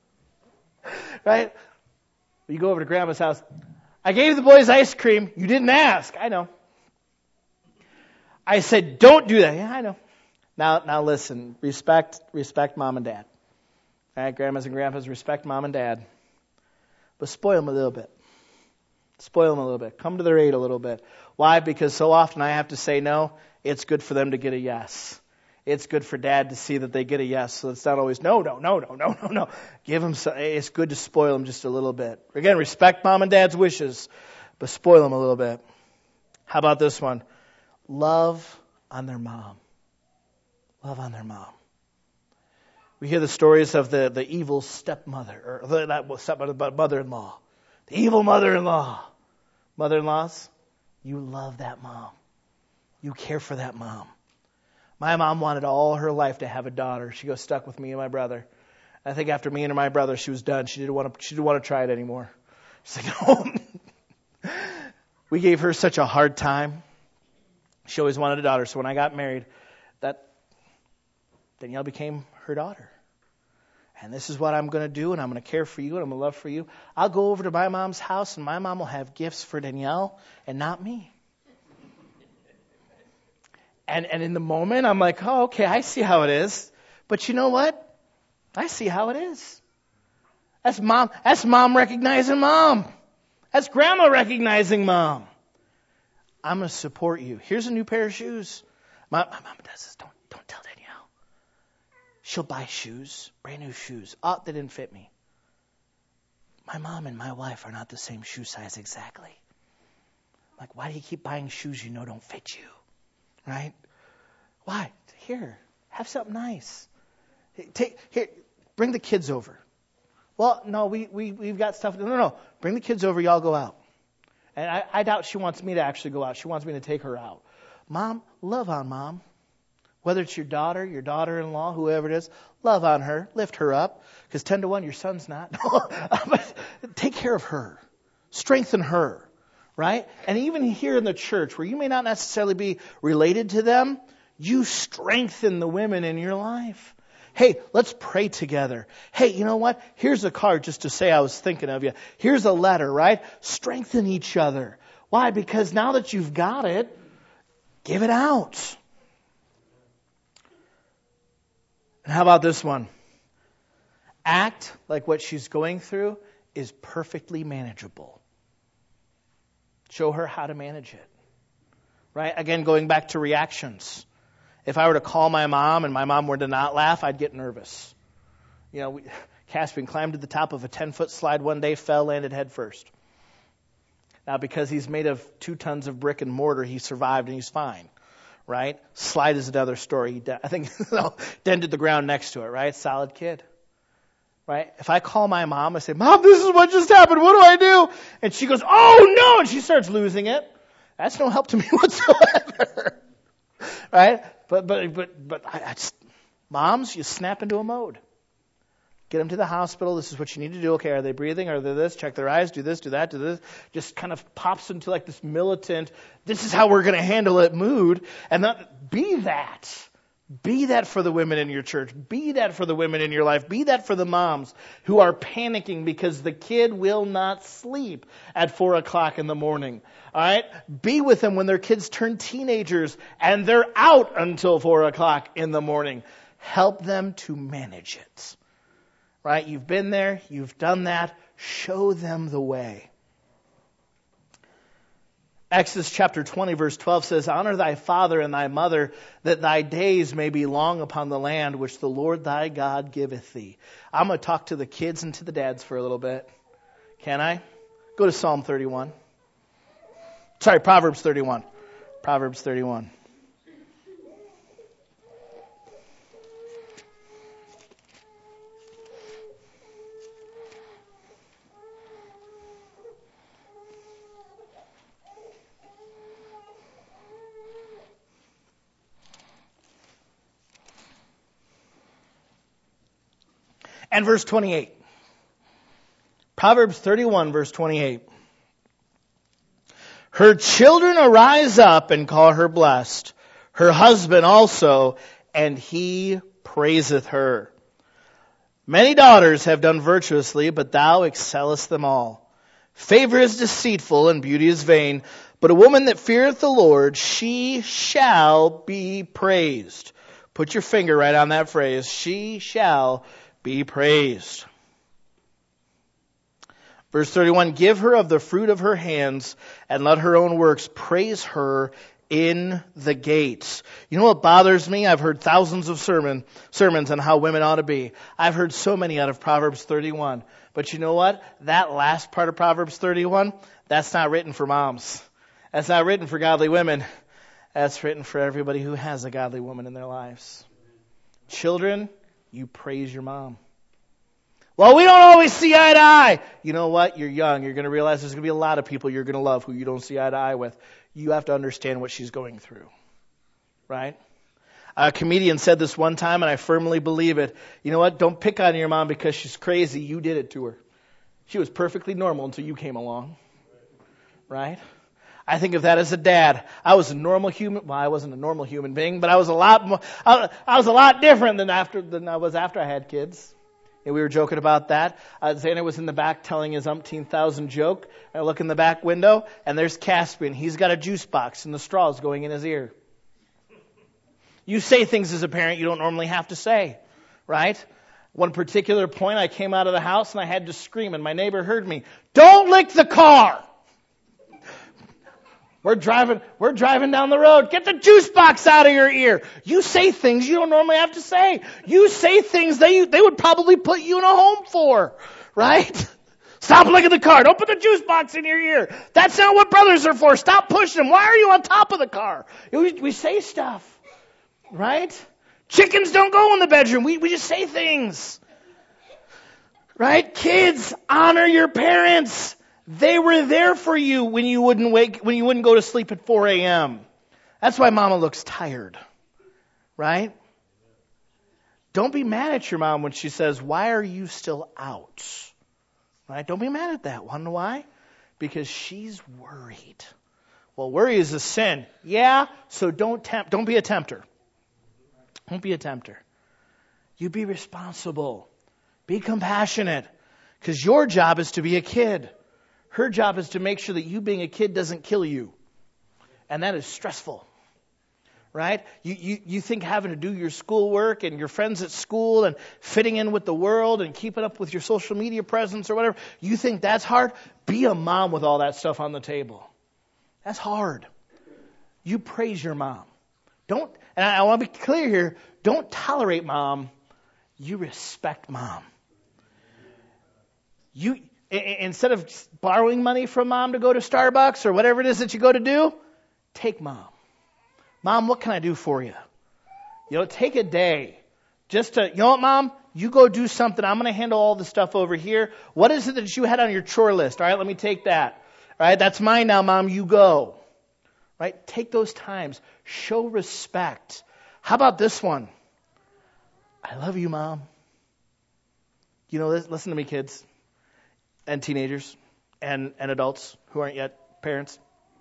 Right? You go over to grandma's house. I gave the boys ice cream. You didn't ask. I know. I said, don't do that. Yeah, I know. Now listen. Respect mom and dad. All right, grandmas and grandpas, respect mom and dad. But spoil them a little bit. Spoil them a little bit. Come to their aid a little bit. Why? Because so often I have to say no. It's good for them to get a yes. It's good for dad to see that they get a yes. So it's not always no. Give them it's good to spoil them just a little bit. Again, respect mom and dad's wishes, but spoil them a little bit. How about this one? Love on their mom. Love on their mom. We hear the stories of the evil stepmother, or not stepmother, but mother-in-law. The evil mother-in-law. Mother-in-laws, you love that mom. You care for that mom. My mom wanted all her life to have a daughter. She got stuck with me and my brother. I think after me and my brother, she was done. She didn't want to try it anymore. She's like, no. We gave her such a hard time. She always wanted a daughter. So when I got married, Danielle became her daughter. And this is what I'm going to do, and I'm going to care for you, and I'm going to love for you. I'll go over to my mom's house, and my mom will have gifts for Danielle and not me. And in the moment, I'm like, oh, okay, I see how it is. But you know what? I see how it is. That's mom recognizing mom. That's grandma recognizing mom. I'm going to support you. Here's a new pair of shoes. My mom does this. Don't tell Danielle. She'll buy shoes, brand new shoes. Oh, they didn't fit me. My mom and my wife are not the same shoe size exactly. Like, why do you keep buying shoes you know don't fit you? Right? Why? Here, have something nice. Here, bring the kids over. Well, no, we've got stuff. No. Bring the kids over, y'all go out. And I doubt she wants me to actually go out. She wants me to take her out. Mom, love on mom. Whether it's your daughter, your daughter-in-law, whoever it is, love on her, lift her up. Because 10-1, your son's not. But take care of her. Strengthen her. Right? And even here in the church, where you may not necessarily be related to them, you strengthen the women in your life. Hey, let's pray together. Hey, you know what? Here's a card just to say I was thinking of you. Here's a letter, right? Strengthen each other. Why? Because now that you've got it, give it out. And how about this one? Act like what she's going through is perfectly manageable. Show her how to manage it. Right? Again, going back to reactions. If I were to call my mom and my mom were to not laugh, I'd get nervous. Caspian climbed to the top of a 10-foot slide one day, fell, landed head first. Now, because he's made of 2 tons of brick and mortar, he survived and he's fine. Right? Slide is another story. I think dented the ground next to it. Right? Solid kid. Right? If I call my mom, I say, Mom, this is what just happened. What do I do? And she goes, oh no! And she starts losing it. That's no help to me whatsoever. Right? But I just, moms, you snap into a mode. Get them to the hospital. This is what you need to do. Okay, are they breathing? Are they this? Check their eyes. Do this, do that, do this. Just kind of pops into like this militant, this is how we're going to handle it mood. And be that. Be that for the women in your church. Be that for the women in your life. Be that for the moms who are panicking because the kid will not sleep at 4 o'clock in the morning. All right? Be with them when their kids turn teenagers and they're out until 4 o'clock in the morning. Help them to manage it. Right? You've been there. You've done that. Show them the way. Exodus chapter 20 verse 12 says, Honor thy father and thy mother, that thy days may be long upon the land which the Lord thy God giveth thee. I'm going to talk to the kids and to the dads for a little bit. Can I? Go to Psalm 31. Sorry, Proverbs 31. Proverbs 31. And verse 28. Proverbs 31, verse 28. Her children arise up and call her blessed, her husband also, and he praiseth her. Many daughters have done virtuously, but thou excellest them all. Favor is deceitful and beauty is vain, but a woman that feareth the Lord, she shall be praised. Put your finger right on that phrase. She shall be praised. Verse 31, give her of the fruit of her hands, and let her own works praise her in the gates. You know what bothers me? I've heard thousands of sermons on how women ought to be. I've heard so many out of Proverbs 31. But you know what? That last part of Proverbs 31, that's not written for moms. That's not written for godly women. That's written for everybody who has a godly woman in their lives. Children, you praise your mom. Well, we don't always see eye to eye. You know what? You're young. You're going to realize there's going to be a lot of people you're going to love who you don't see eye to eye with. You have to understand what she's going through. Right? A comedian said this one time, and I firmly believe it. You know what? Don't pick on your mom because she's crazy. You did it to her. She was perfectly normal until you came along. Right? I think of that as a dad. I was a normal human. Well, I wasn't a normal human being, but I was a lot more, I was a lot different than I was after I had kids. And we were joking about that. Xander was in the back telling his umpteen thousand joke. I look in the back window, and there's Caspian. He's got a juice box, and the straw's going in his ear. You say things as a parent you don't normally have to say, right? One particular point, I came out of the house, and I had to scream, and my neighbor heard me. Don't lick the car! We're driving down the road. Get the juice box out of your ear. You say things you don't normally have to say. You say things they would probably put you in a home for, right? Stop licking the car. Don't put the juice box in your ear. That's not what brothers are for. Stop pushing them. Why are you on top of the car? We say stuff, right? Chickens don't go in the bedroom. We just say things, right? Kids, honor your parents. They were there for you when you wouldn't go to sleep at 4 a.m. That's why mama looks tired. Right? Don't be mad at your mom when she says, why are you still out? Right? Don't be mad at that. Want to know why? Because she's worried. Well, worry is a sin. Yeah, so don't be a tempter. Don't be a tempter. You be responsible. Be compassionate. Because your job is to be a kid. Her job is to make sure that you being a kid doesn't kill you. And that is stressful. Right? You think having to do your schoolwork and your friends at school and fitting in with the world and keeping up with your social media presence or whatever, you think that's hard? Be a mom with all that stuff on the table. That's hard. You praise your mom. And I want to be clear here, don't tolerate mom. You respect mom. Instead of borrowing money from mom to go to Starbucks or whatever it is that you go to do, take mom. Mom, what can I do for you? Take a day just to, what, Mom? You go do something. I'm going to handle all the stuff over here. What is it that you had on your chore list? All right, let me take that. All right, that's mine now, Mom. You go. Right? Take those times. Show respect. How about this one? I love you, Mom. Listen to me, kids and teenagers and adults who aren't yet parents.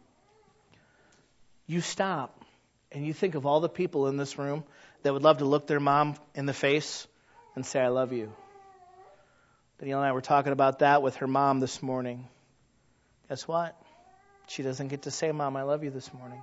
You stop. And you think of all the people in this room that would love to look their mom in the face and say, I love you. Danielle and I were talking about that with her mom this morning. Guess what? She doesn't get to say, Mom, I love you this morning.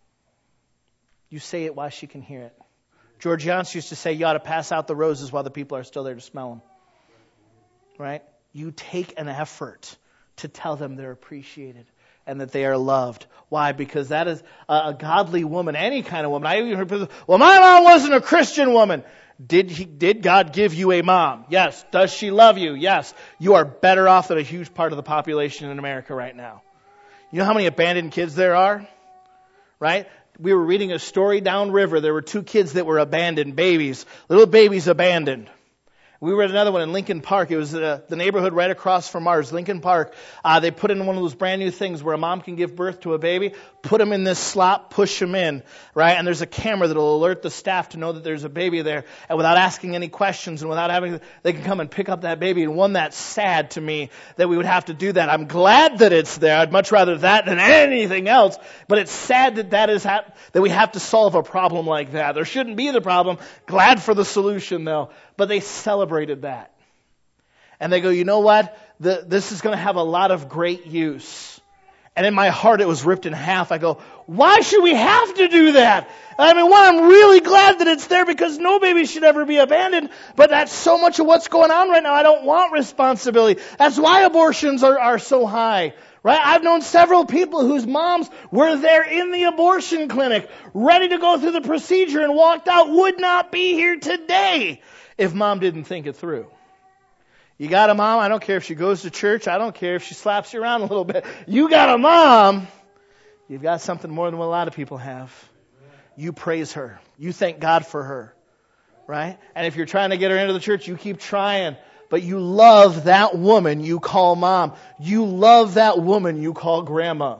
You say it while she can hear it. George Johnson used to say, you ought to pass out the roses while the people are still there to smell them. Right? You take an effort to tell them they're appreciated and that they are loved. Why? Because that is a godly woman, any kind of woman. I even heard people say, well, my mom wasn't a Christian woman. Did God give you a mom? Yes. Does she love you? Yes. You are better off than a huge part of the population in America right now. You know how many abandoned kids there are? Right? We were reading a story downriver. There were 2 kids that were abandoned, babies, little babies abandoned. We read another one in Lincoln Park. It was the neighborhood right across from ours, Lincoln Park. They put in one of those brand new things where a mom can give birth to a baby, put them in this slot, push them in, right? And there's a camera that will alert the staff to know that there's a baby there. And without asking any questions and without they can come and pick up that baby. And one that's sad to me that we would have to do that. I'm glad that it's there. I'd much rather that than anything else. But it's sad that we have to solve a problem like that. There shouldn't be the problem. Glad for the solution though. But they celebrated that. And they go, you know what? This is going to have a lot of great use. And in my heart, it was ripped in half. I go, why should we have to do that? I mean, I'm really glad that it's there because no baby should ever be abandoned. But that's so much of what's going on right now. I don't want responsibility. That's why abortions are so high. Right? I've known several people whose moms were there in the abortion clinic, ready to go through the procedure and walked out, would not be here today if mom didn't think it through. You got a mom, I don't care if she goes to church, I don't care if she slaps you around a little bit. You got a mom, you've got something more than what a lot of people have. You praise her. You thank God for her. Right? And if you're trying to get her into the church, you keep trying. But you love that woman you call mom. You love that woman you call grandma.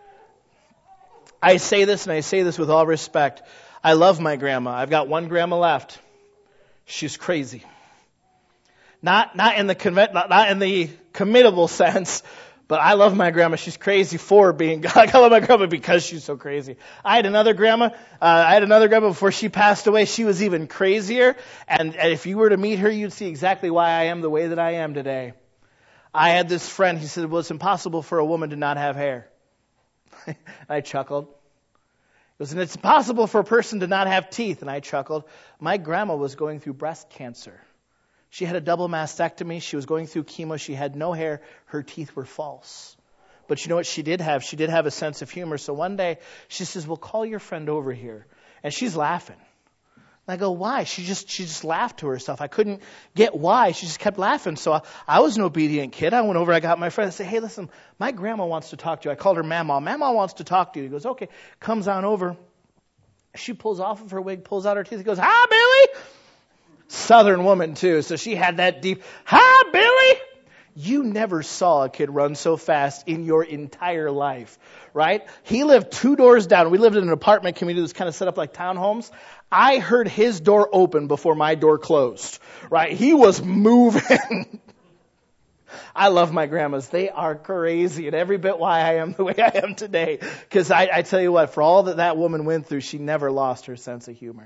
I say this, and I say this with all respect. I love my grandma. I've got one grandma left. She's crazy. Not in the committable sense, but I love my grandma. She's crazy for being God. I love my grandma because she's so crazy. I had another grandma before she passed away. She was even crazier. And if you were to meet her, you'd see exactly why I am the way that I am today. I had this friend. He said, well, it's impossible for a woman to not have hair. I chuckled. And it's impossible for a person to not have teeth. And I chuckled. My grandma was going through breast cancer. She had a double mastectomy. She was going through chemo. She had no hair. Her teeth were false. But you know what she did have? She did have a sense of humor. So one day she says, well, call your friend over here. And she's laughing. And I go, why? She just laughed to herself. I couldn't get why. She just kept laughing. So I was an obedient kid. I went over. I got my friend. I said, hey, listen, my grandma wants to talk to you. I called her Mama. Mama wants to talk to you. He goes, okay. Comes on over. She pulls off of her wig, pulls out her teeth. He goes, hi, Billy. Southern woman, too. So she had that deep, hi, Billy. You never saw a kid run so fast in your entire life, right? He lived 2 doors down. We lived in an apartment community that was kind of set up like townhomes. I heard his door open before my door closed, right? He was moving. I love my grandmas. They are crazy and every bit why I am the way I am today. Because I tell you what, for all that woman went through, she never lost her sense of humor.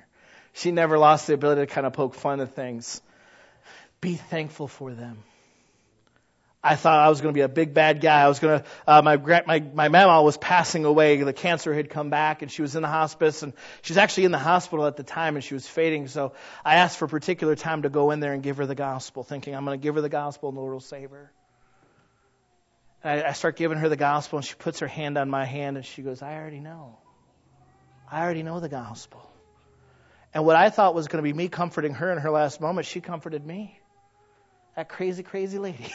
She never lost the ability to kind of poke fun at things. Be thankful for them. I thought I was going to be a big bad guy. I was going to, my mama was passing away. The cancer had come back and she was in the hospice, and she was actually in the hospital at the time and she was fading. So I asked for a particular time to go in there and give her the gospel, thinking I'm going to give her the gospel and the Lord will save her. And I start giving her the gospel and she puts her hand on my hand and she goes, I already know. I already know the gospel. And what I thought was going to be me comforting her in her last moment, she comforted me. That crazy, crazy lady.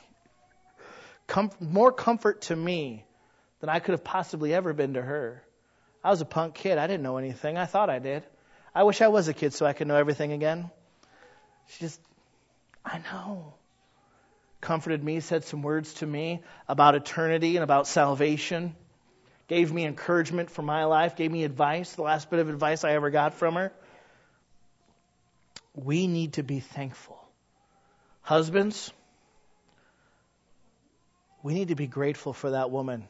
More comfort to me than I could have possibly ever been to her. I was a punk kid. I didn't know anything. I thought I did. I wish I was a kid so I could know everything again. She just, I know. Comforted me, said some words to me about eternity and about salvation. Gave me encouragement for my life. Gave me advice, the last bit of advice I ever got from her. We need to be thankful. Husbands, we need to be grateful for that woman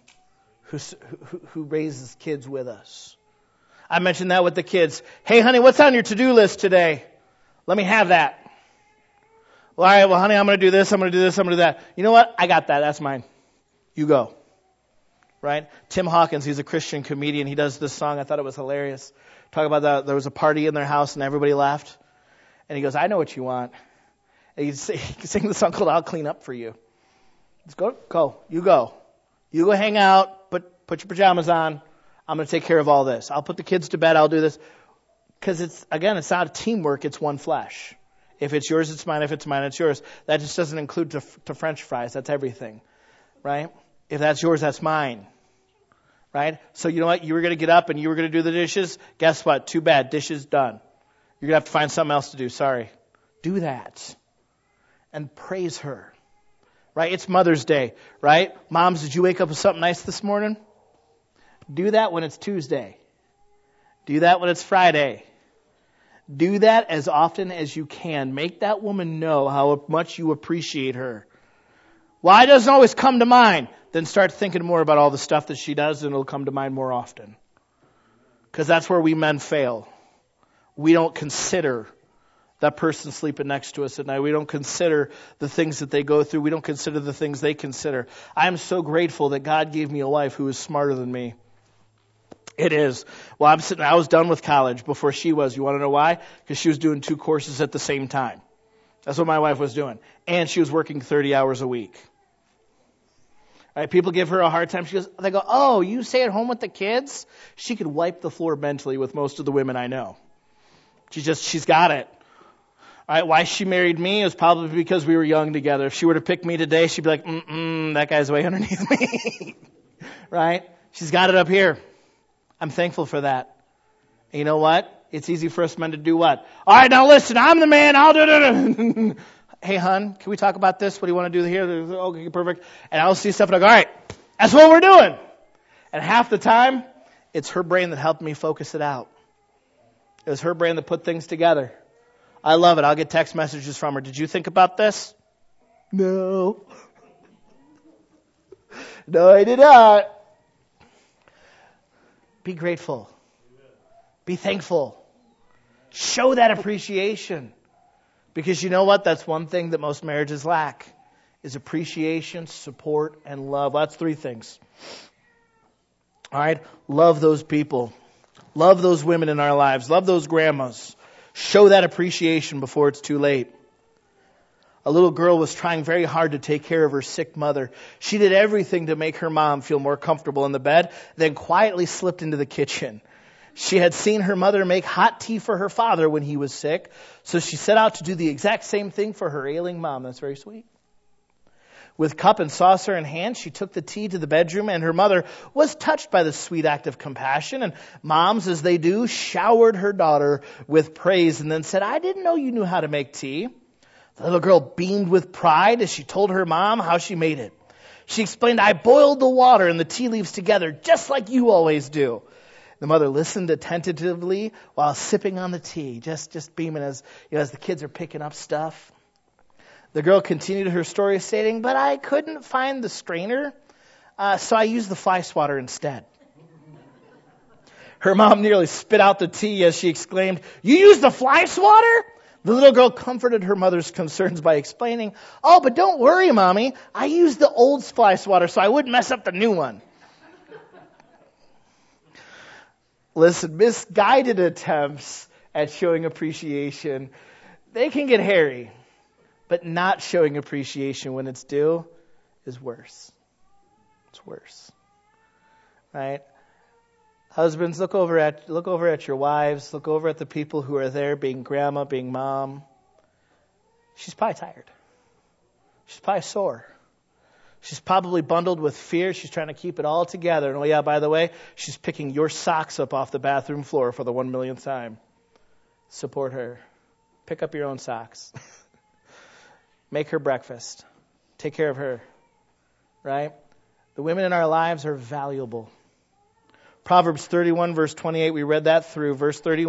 who raises kids with us. I mentioned that with the kids. Hey, honey, what's on your to-do list today? Let me have that. Well, all right, well, honey, I'm going to do this, I'm going to do this, I'm going to do that. You know what? I got that. That's mine. You go. Right? Tim Hawkins, he's a Christian comedian. He does this song. I thought it was hilarious. Talk about that. There was a party in their house and everybody laughed. And he goes, I know what you want. And he sing the song called I'll Clean Up for You. Let's go. You go. You go hang out, put your pajamas on. I'm going to take care of all this. I'll put the kids to bed. I'll do this. Because it's not a teamwork. It's one flesh. If it's yours, it's mine. If it's mine, it's yours. That just doesn't include to French fries. That's everything. Right? If that's yours, that's mine. Right? So you know what? You were going to get up and you were going to do the dishes. Guess what? Too bad. Dishes done. You're going to have to find something else to do. Sorry. Do that. And praise her. Right? It's Mother's Day, right? Moms, did you wake up with something nice this morning? Do that when it's Tuesday. Do that when it's Friday. Do that as often as you can. Make that woman know how much you appreciate her. Why doesn't always come to mind? Then start thinking more about all the stuff that she does and it'll come to mind more often. Because that's where we men fail. We don't consider that person sleeping next to us at night. We don't consider the things that they go through. We don't consider the things they consider. I am so grateful that God gave me a wife who is smarter than me. It is. Well, I was done with college before she was. You want to know why? Because she was doing 2 courses at the same time. That's what my wife was doing. And she was working 30 hours a week. Right? People give her a hard time. They go, oh, you stay at home with the kids? She could wipe the floor mentally with most of the women I know. She's got it. All right, why she married me is probably because we were young together. If she were to pick me today, she'd be like, that guy's way underneath me. Right? She's got it up here. I'm thankful for that. And you know what? It's easy for us men to do what? All right, now listen, I'm the man. I'll do it. Hey, hon, can we talk about this? What do you want to do here? Okay, perfect. And I'll see stuff and I go, all right, that's what we're doing. And half the time, it's her brain that helped me focus it out. It was her brain that put things together. I love it. I'll get text messages from her. Did you think about this? No. No, I did not. Be grateful. Be thankful. Show that appreciation. Because you know what? That's one thing that most marriages lack. Is appreciation, support, and love. That's 3 things. All right? Love those people. Love those women in our lives. Love those grandmas. Show that appreciation before it's too late. A little girl was trying very hard to take care of her sick mother. She did everything to make her mom feel more comfortable in the bed, then quietly slipped into the kitchen. She had seen her mother make hot tea for her father when he was sick, so she set out to do the exact same thing for her ailing mom. That's very sweet. With cup and saucer in hand, she took the tea to the bedroom, and her mother was touched by the sweet act of compassion. And moms, as they do, showered her daughter with praise and then said, I didn't know you knew how to make tea. The little girl beamed with pride as she told her mom how she made it. She explained, I boiled the water and the tea leaves together just like you always do. The mother listened attentively while sipping on the tea, just beaming as the kids are picking up stuff. The girl continued her story stating, but I couldn't find the strainer, so I used the fly swatter instead. Her mom nearly spit out the tea as she exclaimed, "You use the fly swatter?" The little girl comforted her mother's concerns by explaining, "Oh, but don't worry, Mommy. I used the old fly swatter so I wouldn't mess up the new one." Listen, misguided attempts at showing appreciation, they can get hairy. But not showing appreciation when it's due is worse. It's worse. Right? Husbands, look over at your wives. Look over at the people who are there, being grandma, being mom. She's probably tired. She's probably sore. She's probably bundled with fear. She's trying to keep it all together. And oh yeah, by the way, she's picking your socks up off the bathroom floor for the 1 millionth time. Support her. Pick up your own socks. Make her breakfast. Take care of her. Right? The women in our lives are valuable. Proverbs 31, verse 28, we read that through. Verse 30.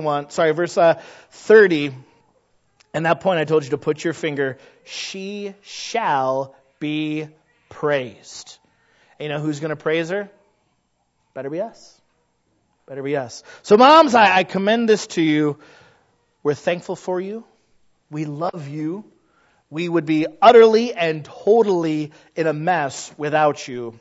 And that point I told you to put your finger. She shall be praised. And you know who's going to praise her? Better be us. Better be us. So moms, I commend this to you. We're thankful for you. We love you. We would be utterly and totally in a mess without you.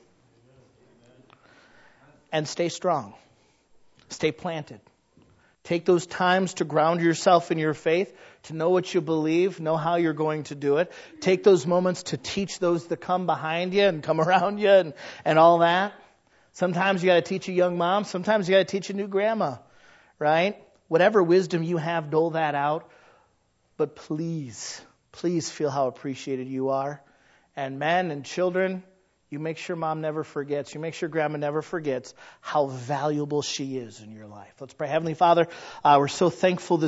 And stay strong. Stay planted. Take those times to ground yourself in your faith, to know what you believe, know how you're going to do it. Take those moments to teach those that come behind you and come around you and all that. Sometimes you got to teach a young mom. Sometimes you got to teach a new grandma, right? Whatever wisdom you have, dole that out. But please feel how appreciated you are. And men and children, you make sure mom never forgets. You make sure grandma never forgets how valuable she is in your life. Let's pray. Heavenly Father, we're so thankful this